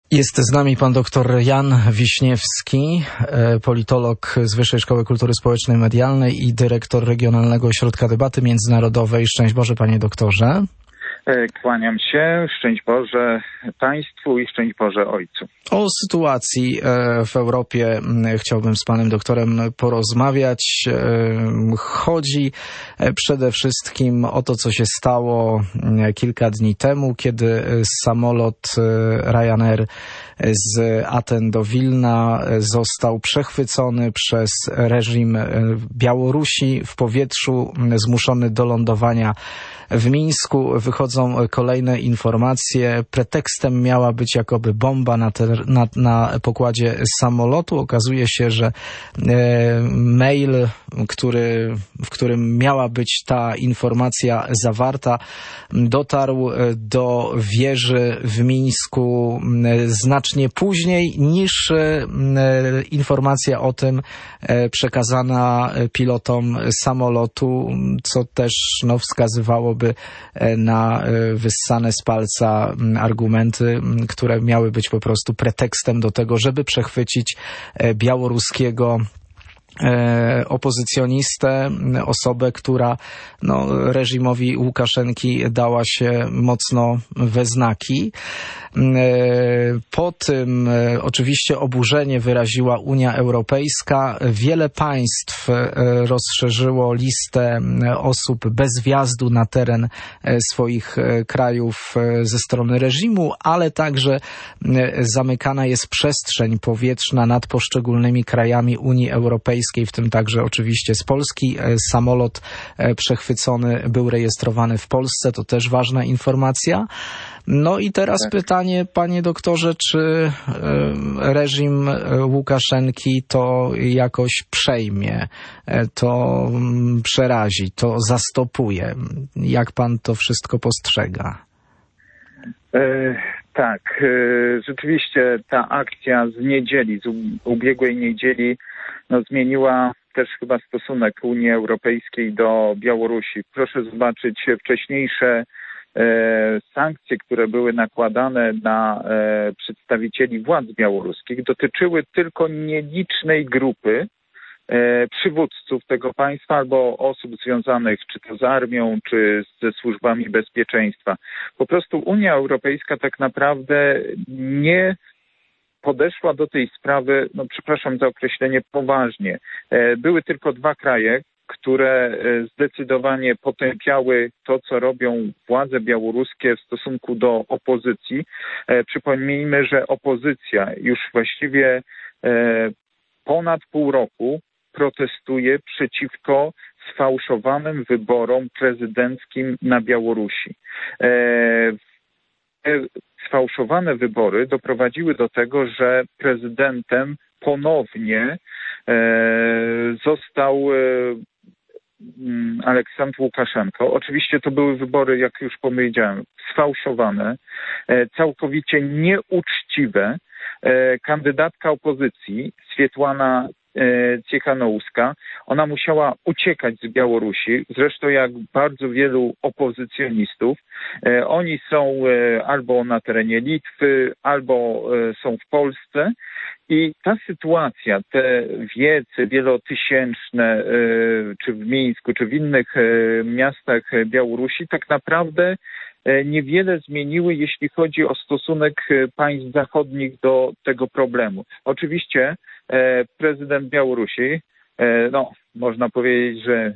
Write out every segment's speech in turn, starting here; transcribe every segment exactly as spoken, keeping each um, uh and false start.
Jest z nami pan doktor Jan Wiśniewski, politolog z Wyższej Szkoły Kultury Społecznej i Medialnej i dyrektor Regionalnego Ośrodka Debaty Międzynarodowej. Szczęść Boże, panie doktorze. Kłaniam się. Szczęść Boże Państwu i szczęść Boże Ojcu. O sytuacji w Europie chciałbym z panem doktorem porozmawiać. Chodzi przede wszystkim o to, co się stało kilka dni temu, kiedy samolot Ryanair z Aten do Wilna został przechwycony przez reżim Białorusi w powietrzu, zmuszony do lądowania w Mińsku. Wychodzą kolejne informacje. Pretekstem miała być jakoby bomba na, te, na, na pokładzie samolotu. Okazuje się, że e, mail, który, w którym miała być ta informacja zawarta, dotarł do wieży w Mińsku znacznie później niż e, informacja o tym e, przekazana pilotom samolotu, co też no, wskazywało na wyssane z palca argumenty, które miały być po prostu pretekstem do tego, żeby przechwycić białoruskiego opozycjonistę, osobę, która no, reżimowi Łukaszenki dała się mocno we znaki. Po tym oczywiście oburzenie wyraziła Unia Europejska. Wiele państw rozszerzyło listę osób bez wjazdu na teren swoich krajów ze strony reżimu, ale także zamykana jest przestrzeń powietrzna nad poszczególnymi krajami Unii Europejskiej, w tym także oczywiście z Polski. Samolot przechwycony był rejestrowany w Polsce, to też ważna informacja. No i teraz tak. Pytanie, panie doktorze, czy reżim Łukaszenki to jakoś przejmie, to przerazi, to zastopuje? Jak pan to wszystko postrzega? E, tak, e, rzeczywiście ta akcja z niedzieli, z ubiegłej niedzieli, no, zmieniła też chyba stosunek Unii Europejskiej do Białorusi. Proszę zobaczyć wcześniejsze sankcje, które były nakładane na przedstawicieli władz białoruskich, dotyczyły tylko nielicznej grupy przywódców tego państwa albo osób związanych czy to z armią, czy ze służbami bezpieczeństwa. Po prostu Unia Europejska tak naprawdę nie podeszła do tej sprawy, no przepraszam za określenie, poważnie. Były tylko dwa kraje, które zdecydowanie potępiały to, co robią władze białoruskie w stosunku do opozycji. Przypomnijmy, że opozycja już właściwie ponad pół roku protestuje przeciwko sfałszowanym wyborom prezydenckim na Białorusi. Te sfałszowane wybory doprowadziły do tego, że prezydentem ponownie został Aleksandr Łukaszenko. Oczywiście to były wybory, jak już powiedziałem, sfałszowane, całkowicie nieuczciwe. Kandydatka opozycji, Swietłana Cichanouska, ona musiała uciekać z Białorusi, zresztą jak bardzo wielu opozycjonistów. Oni są albo na terenie Litwy, albo są w Polsce. I ta sytuacja, te wiece wielotysięczne, czy w Mińsku, czy w innych miastach Białorusi, tak naprawdę niewiele zmieniły, jeśli chodzi o stosunek państw zachodnich do tego problemu. Oczywiście prezydent Białorusi, no można powiedzieć, że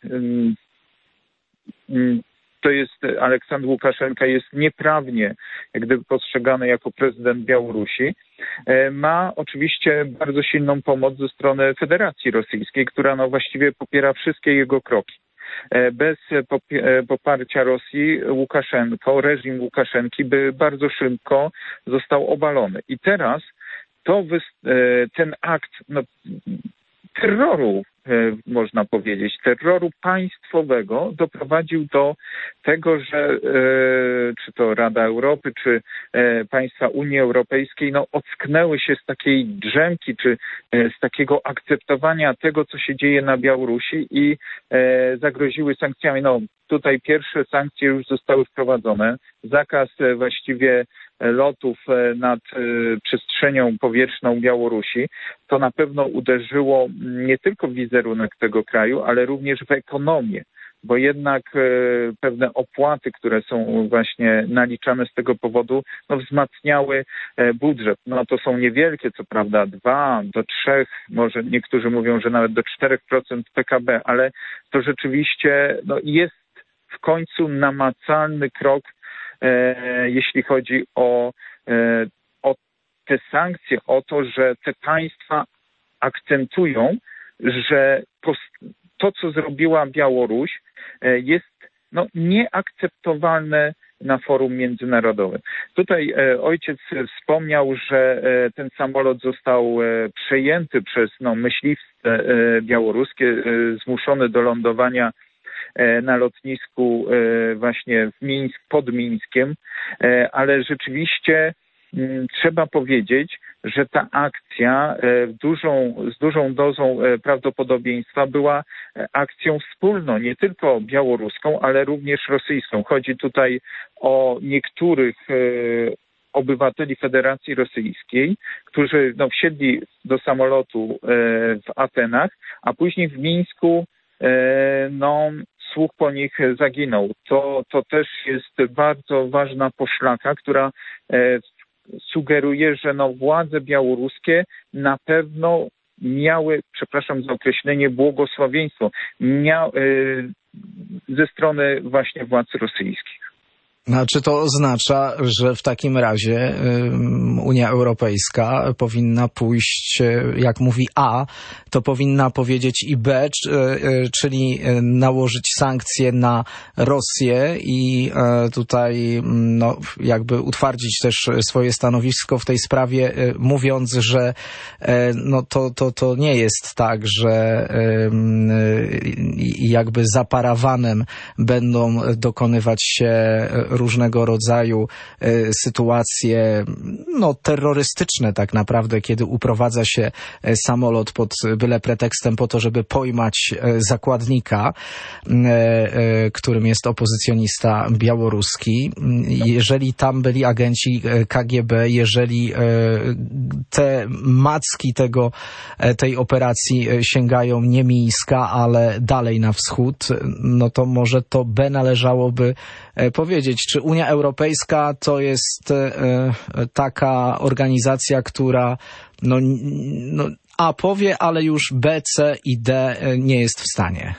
to jest Aleksandr Łukaszenka jest nieprawnie jak gdyby postrzegany jako prezydent Białorusi, ma oczywiście bardzo silną pomoc ze strony Federacji Rosyjskiej, która no właściwie popiera wszystkie jego kroki. Bez poparcia Rosji Łukaszenko, reżim Łukaszenki by bardzo szybko został obalony. I teraz to ten akt no, terroru, można powiedzieć, terroru państwowego doprowadził do tego, że czy to Rada Europy, czy państwa Unii Europejskiej no, ocknęły się z takiej drzemki, czy z takiego akceptowania tego, co się dzieje na Białorusi i zagroziły sankcjami. No, tutaj pierwsze sankcje już zostały wprowadzone. Zakaz właściwie lotów nad przestrzenią powietrzną Białorusi, to na pewno uderzyło nie tylko w wizerunek tego kraju, ale również w ekonomię, bo jednak pewne opłaty, które są właśnie naliczane z tego powodu, no wzmacniały budżet. No to są niewielkie, co prawda, dwa do trzech, może niektórzy mówią, że nawet do czterech procent P K B, ale to rzeczywiście no, jest w końcu namacalny krok, e, jeśli chodzi o, e, o te sankcje, o to, że te państwa akcentują, że to, co zrobiła Białoruś, e, jest no, nieakceptowalne na forum międzynarodowym. Tutaj e, ojciec wspomniał, że e, ten samolot został e, przejęty przez no, myśliwce e, białoruskie, e, zmuszony do lądowania na lotnisku właśnie w Mińsk, pod Mińskiem, ale rzeczywiście trzeba powiedzieć, że ta akcja dużą, z dużą dozą prawdopodobieństwa była akcją wspólną, nie tylko białoruską, ale również rosyjską. Chodzi tutaj o niektórych obywateli Federacji Rosyjskiej, którzy no, wsiedli do samolotu w Atenach, a później w Mińsku no, słuch po nich zaginął. To, to też jest bardzo ważna poszlaka, która e, sugeruje, że no, władze białoruskie na pewno miały, przepraszam za określenie, błogosławieństwo mia, e, ze strony właśnie władz rosyjskich. A czy to oznacza, że w takim razie Unia Europejska powinna pójść, jak mówi A, to powinna powiedzieć i B, czyli nałożyć sankcje na Rosję i tutaj no, jakby utwardzić też swoje stanowisko w tej sprawie, mówiąc, że no, to, to, to nie jest tak, że jakby za parawanem będą dokonywać się różnego rodzaju y, sytuacje no, terrorystyczne tak naprawdę, kiedy uprowadza się samolot pod byle pretekstem po to, żeby pojmać zakładnika, y, y, którym jest opozycjonista białoruski. Jeżeli tam byli agenci K G B, jeżeli y, te macki tego, tej operacji sięgają nie Mińska, ale dalej na wschód, no to może to B należałoby powiedzieć. Czy Unia Europejska to jest e, taka organizacja, która no, no, A powie, ale już B, C i D nie jest w stanie?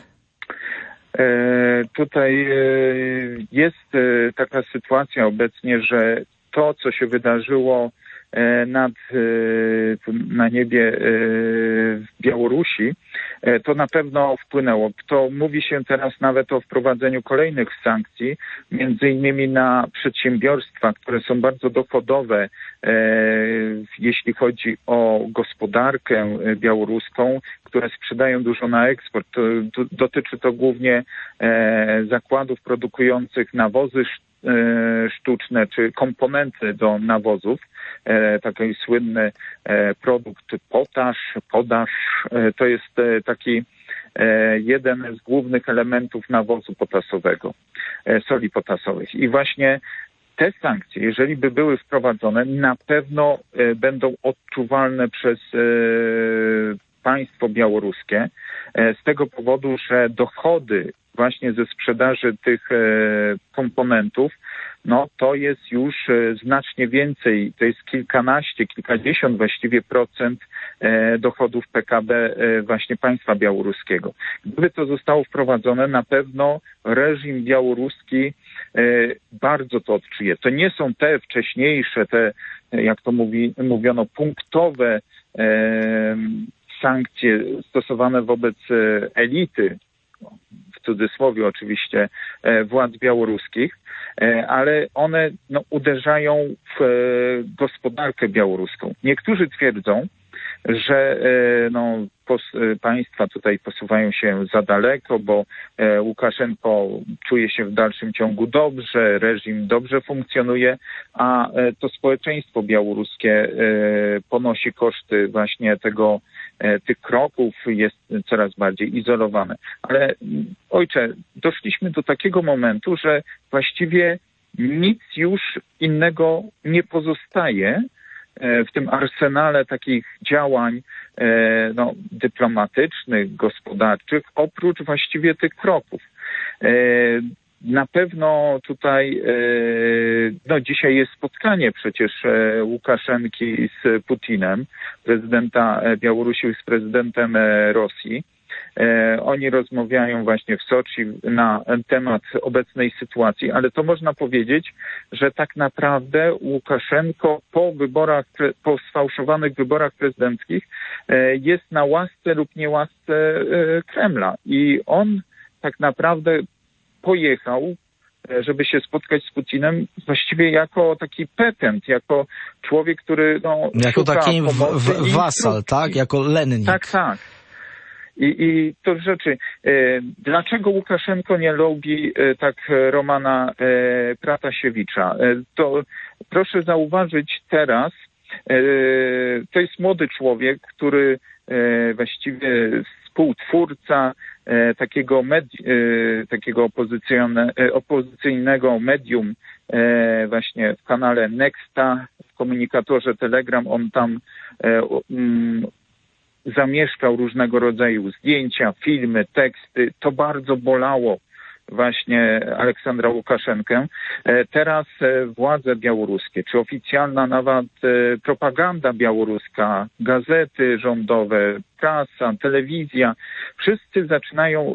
E, tutaj e, jest e, taka sytuacja obecnie, że to, co się wydarzyło e, nad, e, na niebie e, w Białorusi, e, to na pewno wpłynęło. To mówi się teraz nawet o wprowadzeniu kolejnych sankcji, między innymi na przedsiębiorstwa, które są bardzo dochodowe, e, jeśli chodzi o gospodarkę białoruską, które sprzedają dużo na eksport. To, to, dotyczy to głównie e, zakładów produkujących nawozy sztuczne czy komponenty do nawozów. E, taki słynny e, produkt potasz, podasz, e, to jest e, taki e, jeden z głównych elementów nawozu potasowego, e, soli potasowych. I właśnie te sankcje, jeżeli by były wprowadzone, na pewno e, będą odczuwalne przez e, państwo białoruskie e, z tego powodu, że dochody właśnie ze sprzedaży tych e, komponentów, no to jest już e, znacznie więcej, to jest kilkanaście, kilkadziesiąt właściwie procent e, dochodów P K B e, właśnie państwa białoruskiego. Gdyby to zostało wprowadzone, na pewno reżim białoruski e, bardzo to odczuje. To nie są te wcześniejsze, te, jak to mówi, mówiono, punktowe e, sankcje stosowane wobec e, elity, w cudzysłowie oczywiście, władz białoruskich, ale one no, uderzają w gospodarkę białoruską. Niektórzy twierdzą, że no, pos, państwa tutaj posuwają się za daleko, bo Łukaszenko czuje się w dalszym ciągu dobrze, reżim dobrze funkcjonuje, a to społeczeństwo białoruskie ponosi koszty właśnie tego, tych kroków, jest coraz bardziej izolowane. Ale ojcze, doszliśmy do takiego momentu, że właściwie nic już innego nie pozostaje w tym arsenale takich działań no, dyplomatycznych, gospodarczych, oprócz właściwie tych kroków. Na pewno tutaj, no dzisiaj jest spotkanie przecież Łukaszenki z Putinem, prezydenta Białorusi z prezydentem Rosji. Oni rozmawiają właśnie w Soczi na temat obecnej sytuacji, ale to można powiedzieć, że tak naprawdę Łukaszenko po wyborach, po sfałszowanych wyborach prezydenckich jest na łasce lub niełasce Kremla i on tak naprawdę pojechał, żeby się spotkać z Putinem właściwie jako taki petent, jako człowiek, który no, jako taki w, w, wasal, tak? Jako lennik. Tak, tak. I, i to rzeczy, e, dlaczego Łukaszenko nie lubi e, tak Romana e, Pratasiewicza? E, to proszę zauważyć teraz, e, to jest młody człowiek, który e, właściwie współtwórca e, takiego, med- e, takiego opozycyjne, e, opozycyjnego medium e, właśnie w kanale Nexta, w komunikatorze Telegram, on tam e, um, zamieszczał różnego rodzaju zdjęcia, filmy, teksty. To bardzo bolało właśnie Aleksandra Łukaszenkę. Teraz władze białoruskie, czy oficjalna nawet propaganda białoruska, gazety rządowe, prasa, telewizja, wszyscy zaczynają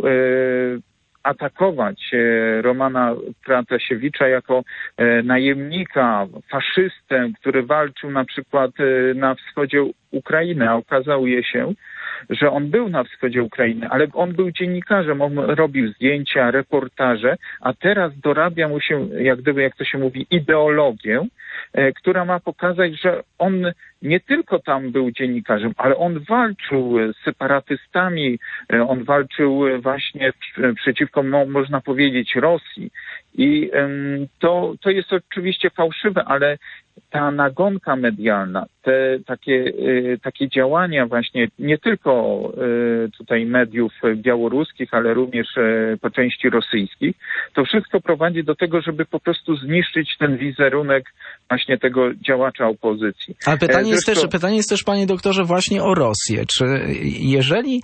atakować Romana Pratasiewicza jako najemnika, faszystę, który walczył na przykład na wschodzie Ukrainy, a okazało się, że on był na wschodzie Ukrainy, ale on był dziennikarzem, on robił zdjęcia, reportaże, a teraz dorabia mu się, jak gdyby, jak to się mówi, ideologię, która ma pokazać, że on nie tylko tam był dziennikarzem, ale on walczył z separatystami, on walczył właśnie przeciwko, no, można powiedzieć, Rosji. I to, to jest oczywiście fałszywe, ale ta nagonka medialna, te takie, takie działania właśnie nie tylko tutaj mediów białoruskich, ale również po części rosyjskich, to wszystko prowadzi do tego, żeby po prostu zniszczyć ten wizerunek właśnie tego działacza opozycji. Ale pytanie jest Zresztą... też, pytanie jest też, panie doktorze, właśnie o Rosję. Czy jeżeli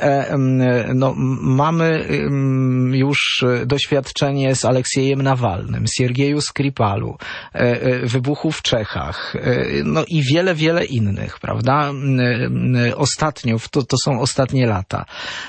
no, mamy już doświadczenie z Aleksiejem Nawalnym, Siergieju Skripalu, wybuchu w Czechach, no i wiele, wiele innych, prawda? Ostatnio, to, to są ostatnie lata.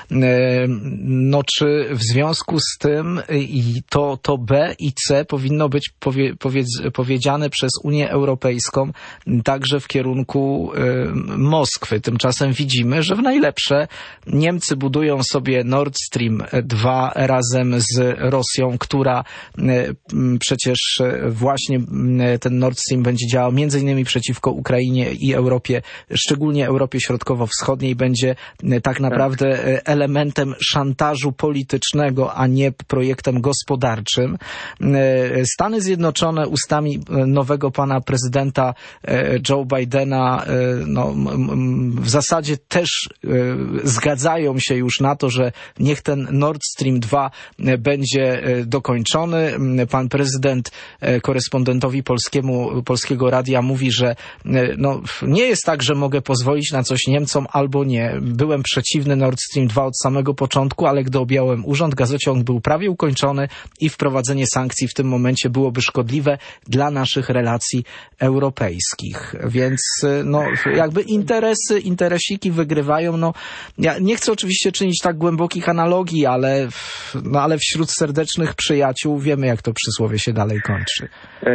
No czy w związku z tym i to, to B i C powinno być powie, powiedz, powiedziane przez Unię Europejską także w kierunku Moskwy. Tymczasem widzimy, że w najlepsze Niemcy budują sobie Nord Stream dwa razem z Rosją, która przecież właśnie ten Nord Stream będzie działał między innymi przeciwko Ukrainie i Europie, szczególnie Europie Środkowo-Wschodniej, będzie tak naprawdę elementem szantażu politycznego, a nie projektem gospodarczym. Stany Zjednoczone ustami nowego pana prezydenta Joe Bidena no, w zasadzie też zgadzają się już na to, że niech ten Nord Stream dwa będzie dokończony. Pan prezydent korespondentowi polskiemu, Polskiego Radia mówi, że no, nie jest tak, że mogę pozwolić na coś Niemcom albo nie. Byłem przeciwny Nord Stream dwa od samego początku, ale gdy objąłem urząd, gazociąg był prawie ukończony i wprowadzenie sankcji w tym momencie byłoby szkodliwe dla naszych relacji europejskich. Więc no, jakby interesy, interesiki wygrywają. No, ja nie chcę oczywiście czynić tak głębokich analogii, ale, no, ale wśród serdecznych przyjaciół wiemy, jak to przysłowie się dalej kończy.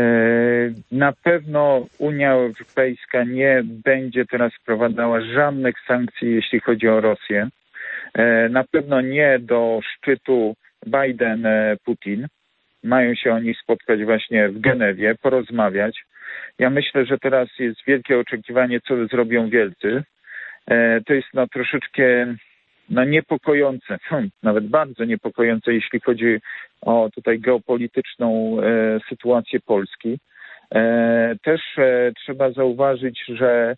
Na pewno Unia Europejska nie będzie teraz wprowadzała żadnych sankcji, jeśli chodzi o Rosję. Na pewno nie do szczytu Biden-Putin. Mają się oni spotkać właśnie w Genewie, porozmawiać. Ja myślę, że teraz jest wielkie oczekiwanie, co zrobią wielcy. To jest no troszeczkę no, niepokojące, nawet bardzo niepokojące, jeśli chodzi o tutaj geopolityczną e, sytuację Polski. E, też e, trzeba zauważyć, że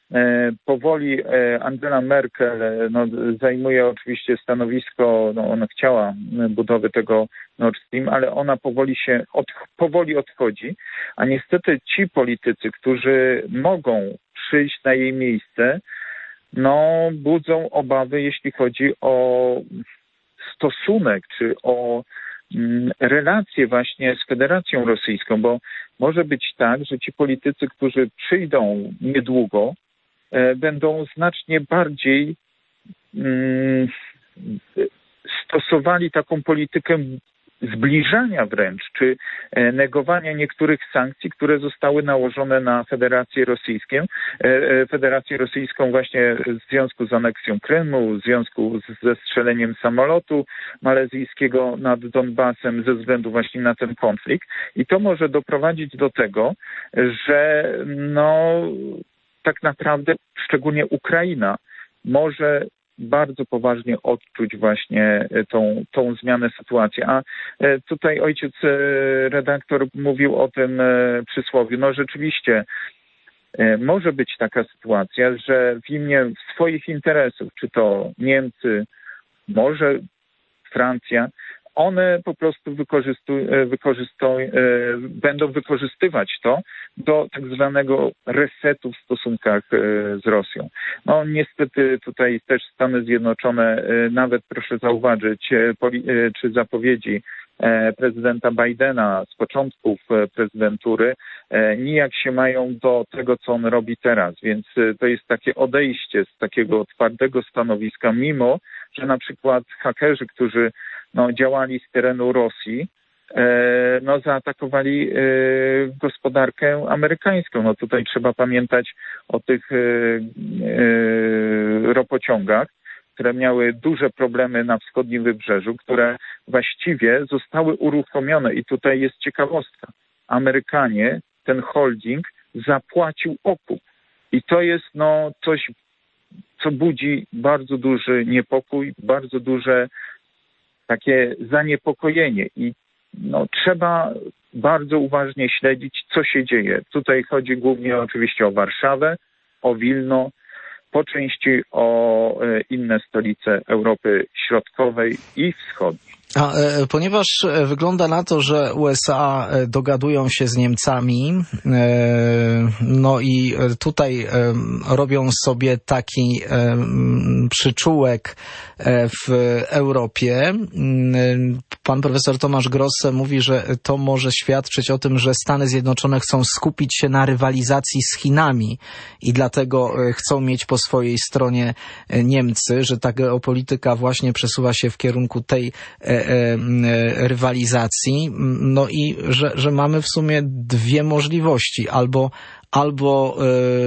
Powoli Angela Merkel no, zajmuje oczywiście stanowisko, no, ona chciała budowy tego Nord Stream, ale ona powoli się od, powoli odchodzi, a niestety ci politycy, którzy mogą przyjść na jej miejsce, no budzą obawy, jeśli chodzi o stosunek, czy o mm, relacje właśnie z Federacją Rosyjską, bo może być tak, że ci politycy, którzy przyjdą niedługo, będą znacznie bardziej mm, stosowali taką politykę zbliżania wręcz, czy negowania niektórych sankcji, które zostały nałożone na Federację Rosyjską, Federację Rosyjską właśnie w związku z aneksją Krymu, w związku z zestrzeleniem samolotu malezyjskiego nad Donbasem ze względu właśnie na ten konflikt. I to może doprowadzić do tego, że no tak naprawdę szczególnie Ukraina może bardzo poważnie odczuć właśnie tą, tą zmianę sytuacji. A tutaj ojciec redaktor mówił o tym przysłowiu. No rzeczywiście może być taka sytuacja, że w imię swoich interesów, czy to Niemcy, może Francja, one po prostu wykorzystują, wykorzystują, będą wykorzystywać to do tak zwanego resetu w stosunkach z Rosją. No niestety tutaj też Stany Zjednoczone, nawet proszę zauważyć, czy zapowiedzi prezydenta Bidena z początków prezydentury nijak się mają do tego, co on robi teraz. Więc to jest takie odejście z takiego twardego stanowiska, mimo że na przykład hakerzy, którzy no, działali z terenu Rosji, no, zaatakowali gospodarkę amerykańską. No tutaj trzeba pamiętać o tych ropociągach, które miały duże problemy na wschodnim wybrzeżu, które właściwie zostały uruchomione. I tutaj jest ciekawostka. Amerykanie, ten holding zapłacił okup. I to jest no coś, co budzi bardzo duży niepokój, bardzo duże takie zaniepokojenie. I no, trzeba bardzo uważnie śledzić, co się dzieje. Tutaj chodzi głównie oczywiście o Warszawę, o Wilno, po części o inne stolice Europy Środkowej i Wschodniej. A, ponieważ wygląda na to, że U S A dogadują się z Niemcami, no i tutaj robią sobie taki przyczółek w Europie. Pan profesor Tomasz Grosse mówi, że to może świadczyć o tym, że Stany Zjednoczone chcą skupić się na rywalizacji z Chinami i dlatego chcą mieć po swojej stronie Niemcy, że ta geopolityka właśnie przesuwa się w kierunku tej rywalizacji, no i że, że mamy w sumie dwie możliwości, albo albo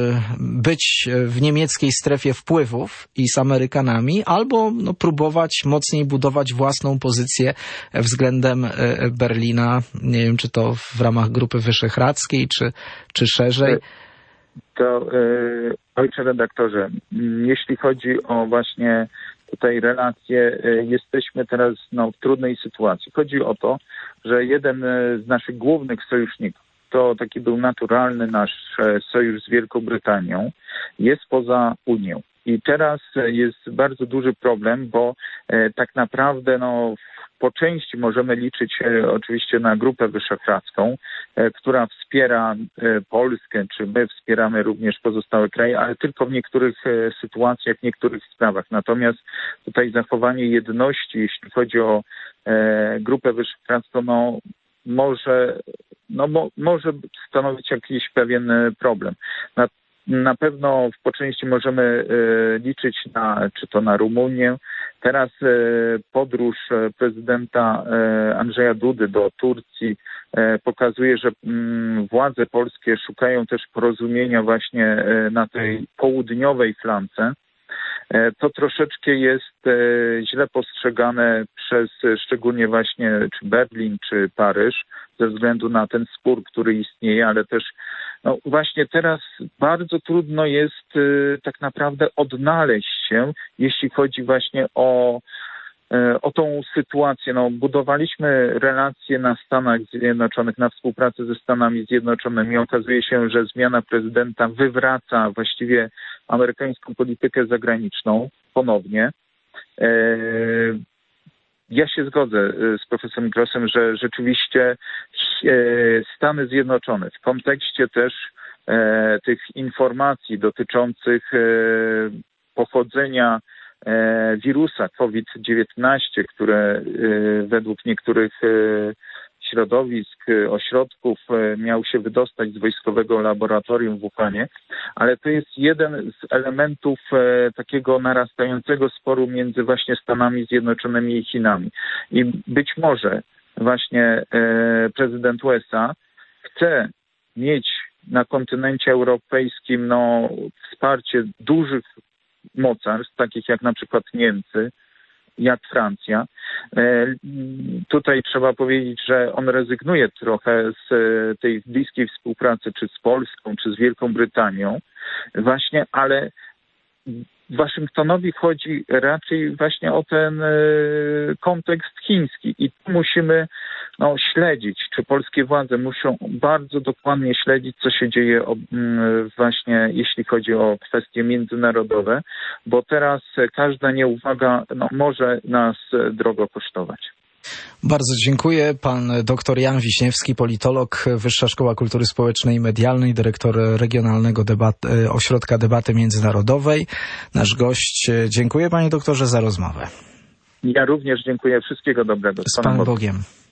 być w niemieckiej strefie wpływów i z Amerykanami, albo no, próbować mocniej budować własną pozycję względem Berlina, nie wiem, czy to w ramach Grupy Wyszehradzkiej, czy, czy szerzej. To yy, ojcze redaktorze, jeśli chodzi o właśnie tutaj relacje, jesteśmy teraz no, w trudnej sytuacji. Chodzi o to, że jeden z naszych głównych sojuszników, to taki był naturalny nasz sojusz z Wielką Brytanią, jest poza Unią. I teraz jest bardzo duży problem, bo e, tak naprawdę no, po części możemy liczyć e, oczywiście na Grupę Wyszehradzką, e, która wspiera e, Polskę, czy my wspieramy również pozostałe kraje, ale tylko w niektórych e, sytuacjach, w niektórych sprawach. Natomiast tutaj zachowanie jedności, jeśli chodzi o e, Grupę Wyszehradzką, no może, no, mo, może stanowić jakiś pewien problem. Na, Na pewno po części możemy e, liczyć na, czy to na Rumunię. Teraz e, podróż prezydenta e, Andrzeja Dudy do Turcji e, pokazuje, że m, władze polskie szukają też porozumienia właśnie e, na tej południowej flance. E, to troszeczkę jest e, źle postrzegane przez e, szczególnie właśnie czy Berlin, czy Paryż, ze względu na ten spór, który istnieje, ale też no właśnie teraz bardzo trudno jest y, tak naprawdę odnaleźć się, jeśli chodzi właśnie o o tą sytuację. No, budowaliśmy relacje na Stanach Zjednoczonych, na współpracę ze Stanami Zjednoczonymi. Okazuje się, że zmiana prezydenta wywraca właściwie amerykańską politykę zagraniczną ponownie. Ja się zgodzę z profesorem Grossem, że rzeczywiście Stany Zjednoczone w kontekście też tych informacji dotyczących pochodzenia wirusa COVID dziewiętnaście, które według niektórych środowisk, ośrodków miał się wydostać z wojskowego laboratorium w Wuhanie, ale to jest jeden z elementów takiego narastającego sporu między właśnie Stanami Zjednoczonymi i Chinami. I być może właśnie prezydent U S A chce mieć na kontynencie europejskim no, wsparcie dużych mocarstw, takich jak na przykład Niemcy, jak Francja. Tutaj trzeba powiedzieć, że on rezygnuje trochę z tej bliskiej współpracy czy z Polską, czy z Wielką Brytanią właśnie, ale Waszyngtonowi chodzi raczej właśnie o ten kontekst chiński i tu musimy no, śledzić, czy polskie władze muszą bardzo dokładnie śledzić, co się dzieje właśnie jeśli chodzi o kwestie międzynarodowe, bo teraz każda nieuwaga no, może nas drogo kosztować. Bardzo dziękuję. Pan dr Jan Wiśniewski, politolog, Wyższa Szkoła Kultury Społecznej i Medialnej, dyrektor Regionalnego debat, Ośrodka Debaty Międzynarodowej. Nasz gość. Dziękuję panie doktorze za rozmowę. Ja również dziękuję. Wszystkiego dobrego. Z Panem Bogiem.